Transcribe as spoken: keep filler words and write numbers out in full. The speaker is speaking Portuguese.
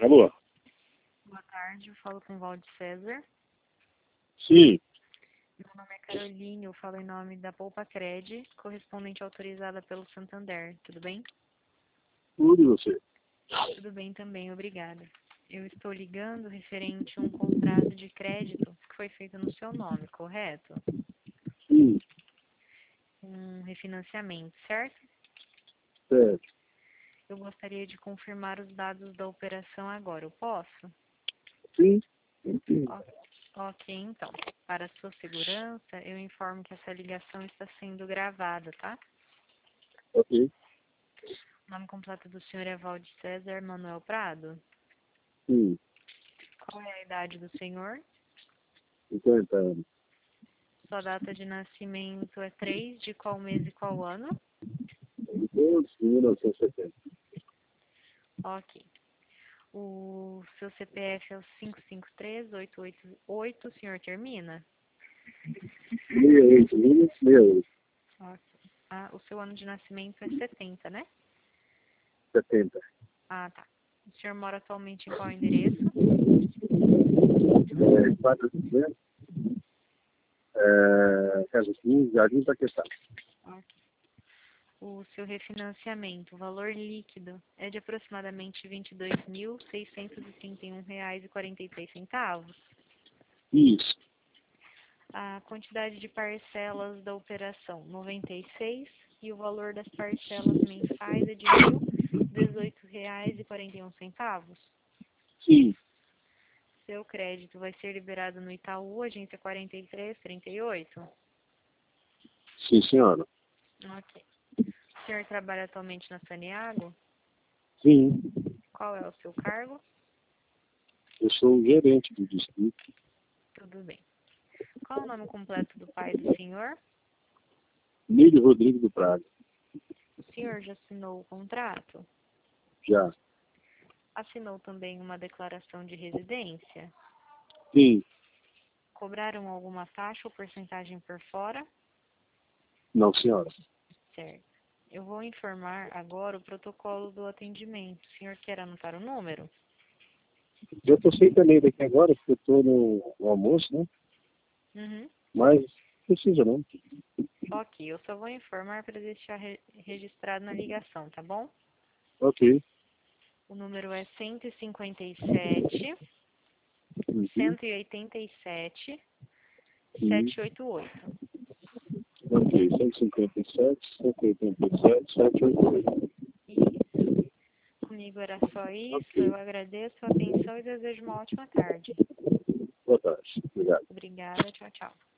Alô? Boa tarde, eu falo com o Valde César. Sim. Meu nome é Caroline, eu falo em nome da Poupa Cred, correspondente autorizada pelo Santander. Tudo bem? Tudo e você? Tudo bem também, obrigada. Eu estou ligando referente a um contrato de crédito que foi feito no seu nome, correto? Sim. Um refinanciamento, certo? Certo. Eu gostaria de confirmar os dados da operação agora, eu posso? Sim. O- Ok, então. Para sua segurança, eu informo que essa ligação está sendo gravada, tá? Ok. O nome completo do senhor é Valde César Manuel Prado. Sim. Qual é a idade do senhor? cinquenta anos. Sua data de nascimento é três de qual mês e qual ano? doze de mil novecentos e setenta. Ok. O seu C P F é o cinco cinco três, oito oito oito, o senhor termina? sessenta e oito mil, sessenta e oito. Ok. Ah, o seu ano de nascimento é setenta, né? setenta. Ah, tá. O senhor mora atualmente em qual endereço? É, quatro duzentos. É, Casa quinze, Jardim Paquetá. Ok. O seu refinanciamento, o valor líquido, é de aproximadamente vinte e dois mil, seiscentos e trinta e um reais e quarenta e três centavos. Isso. A quantidade de parcelas da operação, noventa e seis, e o valor das parcelas mensais é de mil e dezoito reais e quarenta e um centavos. Sim. Seu crédito vai ser liberado no Itaú, agência quarenta e três, trinta e oito. Sim, senhora. Ok. O senhor trabalha atualmente na Saniago? Sim. Qual é o seu cargo? Eu sou o gerente do distrito. Tudo bem. Qual é o nome completo do pai do senhor? Nílio Rodrigo do Prado. O senhor já assinou o contrato? Já. Assinou também uma declaração de residência? Sim. Cobraram alguma taxa ou porcentagem por fora? Não, senhora. Certo. Eu vou informar agora o protocolo do atendimento. O senhor quer anotar o número? Eu tô sem também daqui agora, porque eu tô no, no almoço, né? Uhum. Mas não precisa não. Ok, eu só vou informar para deixar re registrado na ligação, tá bom? Ok. O número é cento e cinquenta e sete, Uhum. cento e oitenta e sete, Sim. setecentos e oitenta e oito. Ok. cento e cinquenta e sete, cento e oitenta e sete, setecentos e oitenta e oito. Isso. Comigo era só isso. Ok. Eu agradeço a atenção e desejo uma ótima tarde. Boa tarde. Obrigado. Obrigada. Tchau, tchau.